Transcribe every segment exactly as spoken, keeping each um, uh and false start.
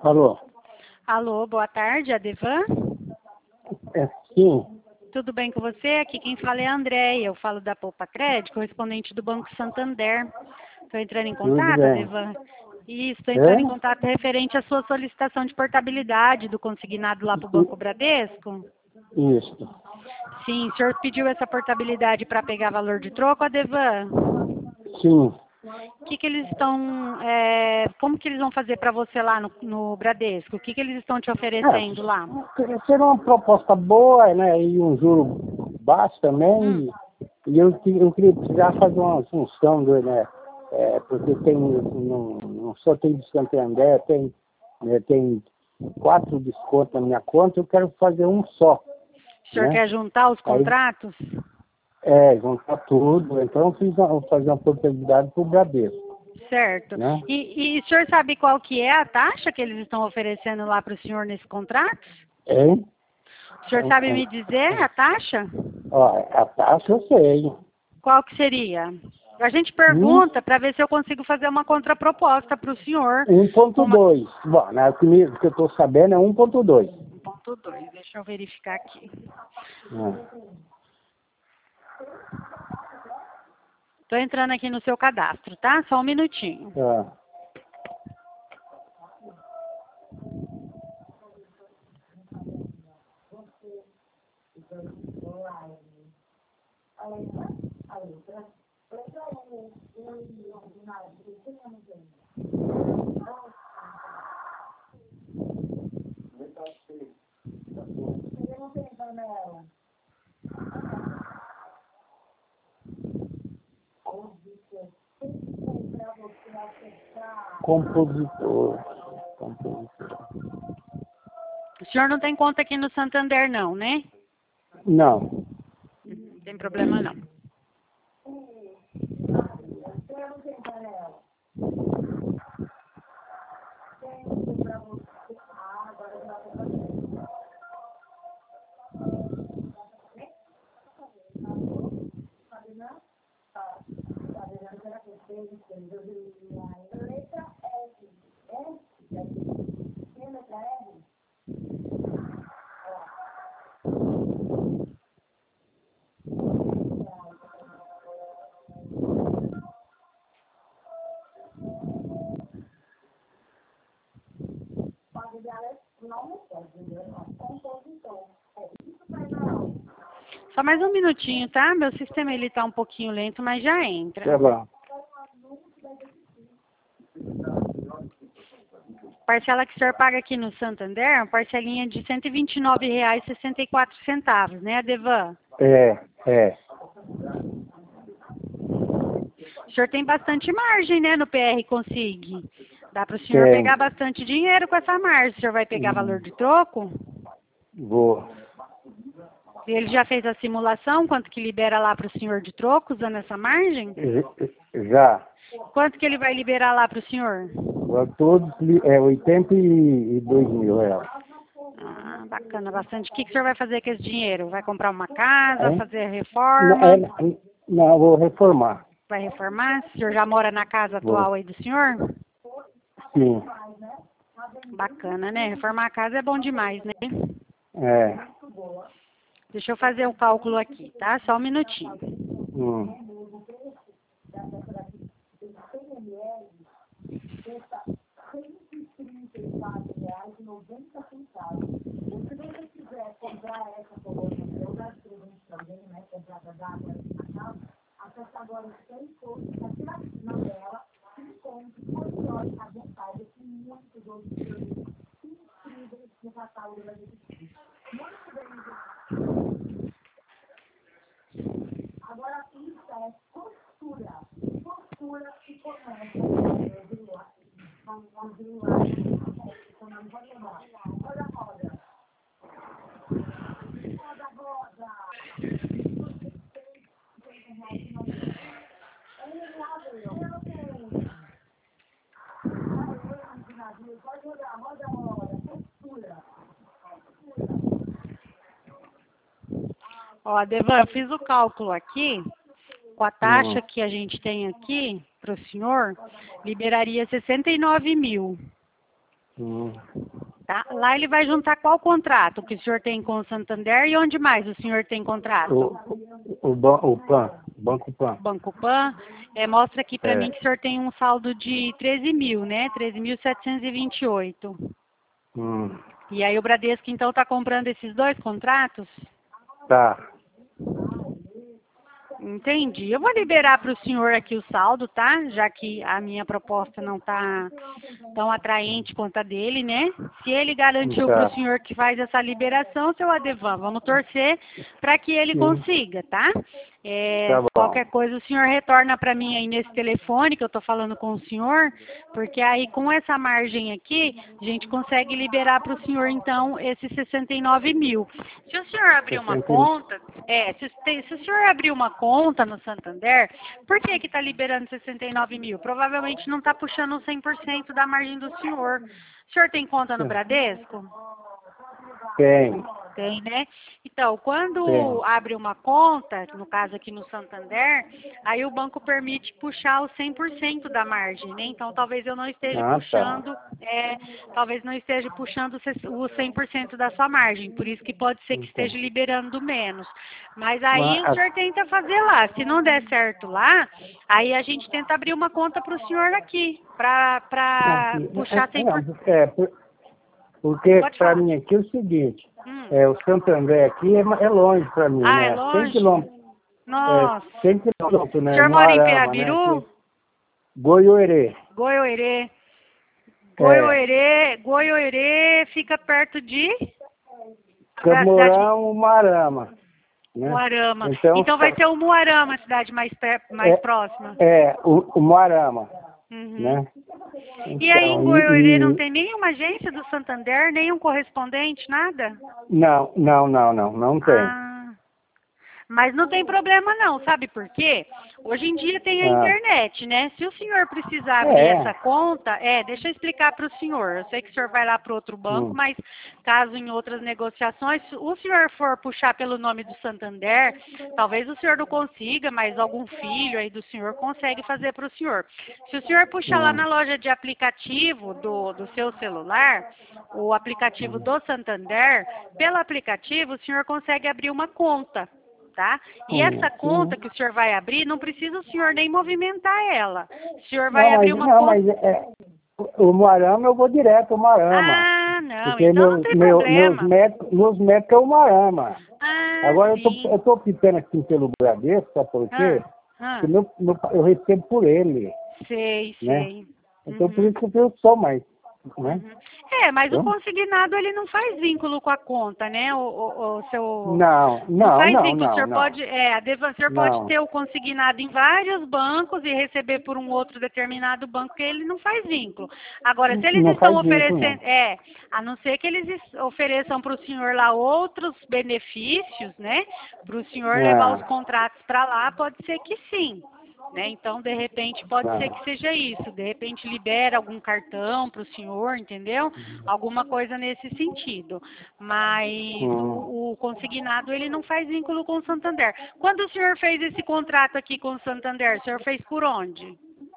Alô? Alô, boa tarde, Adevan? É, sim. Tudo bem com você? Aqui quem fala é a Andréia, eu falo da Poupa Crédito, correspondente do Banco Santander. Estou entrando em Tudo contato, bem. Adevan? Isso, estou entrando É? em contato referente à sua solicitação de portabilidade do consignado lá para o Banco Bradesco. Isso. Sim, o senhor pediu essa portabilidade para pegar valor de troco, Adevan? Sim. O que, que eles estão, é, como que eles vão fazer para você lá no, no Bradesco? O que, que eles estão te oferecendo lá? É, seria uma proposta boa, né? E um juro baixo Hum. também. E, e eu, que- eu queria precisar fazer uma função, do, né? É, porque tem, não, não só tem do Santander, tem, né, tem quatro descontos na minha conta, eu quero fazer um só. O senhor Né? quer juntar os Aí, contratos? é, juntar tudo. Então eu fiz uma, vou fazer uma portabilidade para o Bradesco. Certo. Né? E, e o senhor sabe qual que é a taxa que eles estão oferecendo lá para o senhor nesse contrato? Hein? O senhor sabe me dizer a taxa? Ó, a taxa eu sei. Qual que seria? A gente Hum? pergunta para ver se eu consigo fazer uma contraproposta para o senhor. um ponto Uma... dois. Bom, né, o que me- o que eu estou sabendo é um ponto dois. um ponto dois, deixa eu verificar aqui. Estou entrando aqui no seu cadastro, tá? Só um minutinho. Tá. Compositor. Compositor. O senhor não tem conta aqui no Santander não, né? Não. Não tem problema não. Só mais um minutinho, tá? Meu sistema ele tá um pouquinho lento, mas já entra. Tá bom. Parcela que o senhor paga aqui no Santander é uma parcelinha de cento e vinte e nove reais e sessenta e quatro centavos, né, Adevan? É, é. O senhor tem bastante margem, né, no P R Consig. Dá para o senhor Tem. pegar bastante dinheiro com essa margem. O senhor vai pegar valor de troco? Vou. Ele já fez a simulação, quanto que libera lá para o senhor de troco, usando essa margem? Já. Quanto que ele vai liberar lá para o senhor? Todos é oitenta e dois mil reais. Ah, bacana, bastante. O que, que o senhor vai fazer com esse dinheiro? Vai comprar uma casa, Hein? fazer Não, reforma? é, não, vou reformar. Vai reformar? O senhor já mora na casa atual Vou. aí do senhor? Sim. Bacana, né? Reformar a casa é bom demais, né? É. Deixa eu fazer o cálculo aqui, tá? Só um minutinho. Hum. Ó, Devan, eu fiz o cálculo aqui. Com a taxa que a gente tem aqui para o senhor, liberaria sessenta e nove mil. Hum. Tá? Lá ele vai juntar qual contrato que o senhor tem com o Santander e onde mais o senhor tem contrato? O, o, ban- o PAN, Banco PAN. Banco Pan. É, mostra aqui para É. mim que o senhor tem um saldo de treze mil, né? treze mil setecentos e vinte e oito. Hum. E aí o Bradesco, então, está comprando esses dois contratos? Tá. Entendi. Eu vou liberar para o senhor aqui o saldo, tá? Já que a minha proposta não está tão atraente quanto a dele, né? Se ele garantiu para o Tá. senhor que faz essa liberação, seu Adevan, vamos torcer para que ele Sim. consiga, tá? É, Tá bom. qualquer coisa o senhor retorna para mim aí nesse telefone que eu estou falando com o senhor, porque aí com essa margem aqui, a gente consegue liberar para o senhor, então, esses sessenta e nove mil. Se o senhor abrir uma sessenta e nove. conta, é, se, tem- se o senhor abrir uma conta no Santander, por que que está liberando sessenta e nove mil? Provavelmente não está puxando cem por cento da margem do senhor. O senhor tem conta no Bradesco? Tem. Tem, né? Então, quando Tem. abre uma conta, no caso aqui no Santander, aí o banco permite puxar os cem por cento da margem, né? Então, talvez eu não esteja Ah, tá. puxando, é, talvez não esteja puxando os cem por cento da sua margem, por isso que pode ser que Então. esteja liberando menos. Mas aí Mas, o senhor tenta fazer lá. Se não der certo lá, aí a gente tenta abrir uma conta para o senhor aqui, para aqui, puxar é, cem por não, cento. é, por- porque Pode para falar. mim aqui é o seguinte, Hum. é, o Santander aqui é, ma- é longe para mim, Ah, é né? cem longe? quilômetros, Nossa. é, cem quilômetros, O né? senhor mora em Moarama, né? Pirabiru? Que, Goiôerê. Goiôerê. É, Goiôerê, Goiôerê fica perto de da cidade Camorão, Moarama, né? Moarama. Então, Então vai ser o Moarama a cidade mais, per- mais é, próxima. é o, o Moarama, Uhum. né? E aí em Então, Goiôerê não e, e tem nenhuma agência do Santander, nenhum correspondente, nada? não, não, não, não, não tem. Ah. Mas não tem problema não, sabe por quê? Hoje em dia tem a Ah, internet, né? Se o senhor precisar abrir é, essa conta, é, deixa eu explicar para o senhor. Eu sei que o senhor vai lá para outro banco, hum, mas caso em outras negociações, se o senhor for puxar pelo nome do Santander, talvez o senhor não consiga, mas algum filho aí do senhor consegue fazer para o senhor. Se o senhor puxar lá hum, na loja de aplicativo do, do seu celular, o aplicativo hum, do Santander, pelo aplicativo o senhor consegue abrir uma conta. Tá? E hum, essa conta sim. que o senhor vai abrir, não precisa o senhor nem movimentar ela. O senhor vai Não, abrir mas, uma não, conta. mas é, o Moarama eu vou direto ao Moarama. Ah, não, Porque então não meu, tem meu, meus problema. médicos, meus médicos é o Moarama. Ah, Agora eu tô, sim. eu tô optando aqui pelo Bradesco, sabe por Ah, quê? ah, Porque meu, meu, eu recebo por ele, sei, né? sei. Então por Uhum. isso que eu sou mais, né? Uhum. É, mas o Então, consignado ele não faz vínculo com a conta, né? O, o, o seu não, não não, faz não, vínculo. O não, senhor não, pode, é, a Devan, o senhor pode não. ter o consignado em vários bancos e receber por um outro determinado banco, que ele não faz vínculo. Agora, se eles Não estão faz vínculo, oferecendo, não. é, a não ser que eles es- ofereçam para o senhor lá outros benefícios, né? Para o senhor levar os Ah, contratos para lá, pode ser que sim. Né? Então, de repente, pode ser que tá. seja isso. De repente, libera algum cartão para o senhor, entendeu? Alguma coisa nesse sentido. Mas Hum. o, o consignado, ele não faz vínculo com o Santander. Quando o senhor fez esse contrato aqui com o Santander, o senhor fez por onde?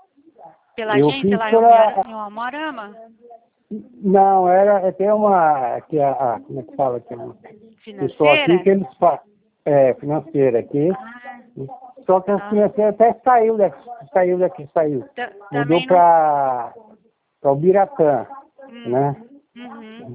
Pela Eu agência fiz lá em Almora- pela... em Almorama? Não, era, tem uma, que a, a- como é que fala aqui? Pessoal aqui Financeira? que eles fa... é, financeira aqui. Ah, Só que a ah. financeira até saiu daqui, saiu daqui, saiu. Ta- Mudou Também não. para o Biratã, Hum, né? uhum.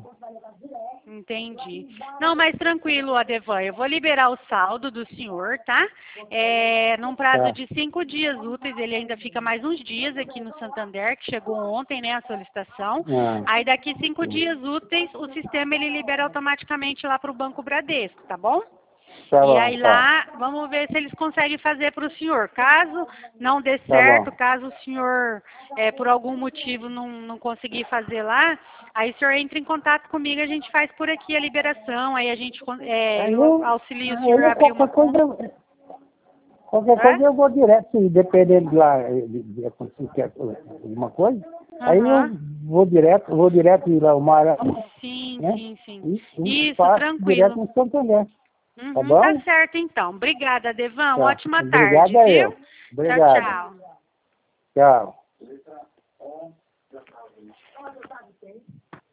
Entendi. Não, mas tranquilo, Adevan. Eu vou liberar o saldo do senhor, tá? É, num prazo Tá. de cinco dias úteis, ele ainda fica mais uns dias aqui no Santander, que chegou ontem, né, a solicitação. Ah, Aí daqui cinco hum. dias úteis, o sistema ele libera automaticamente lá para o Banco Bradesco, tá bom? Tá E bom, aí tá. lá, vamos ver se eles conseguem fazer para o senhor. Caso não dê Tá certo, bom. caso o senhor, é, por algum motivo, não, não conseguir fazer lá, aí o senhor entra em contato comigo, a gente faz por aqui a liberação, aí a gente, con- é, Aí eu eu, auxilio o senhor aí a eu abrir uma qualquer coisa, conta. eu- qualquer Hã? coisa eu vou direto, se dependendo de lá, de, de acontecer que- alguma coisa. Aí eu Aham. vou direto, vou direto ir lá o Marão, Sim, né? sim, sim. E, e Isso, passo direto tranquilo. no Santander. Tá Uhum, tá bom? certo então. Obrigada, Devan. Tá. Ótima tarde, Obrigado a viu? eu. Tchau, Obrigado. tchau. Tchau.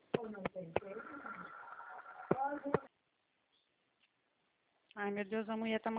Ai, meu Deus, a mulher tá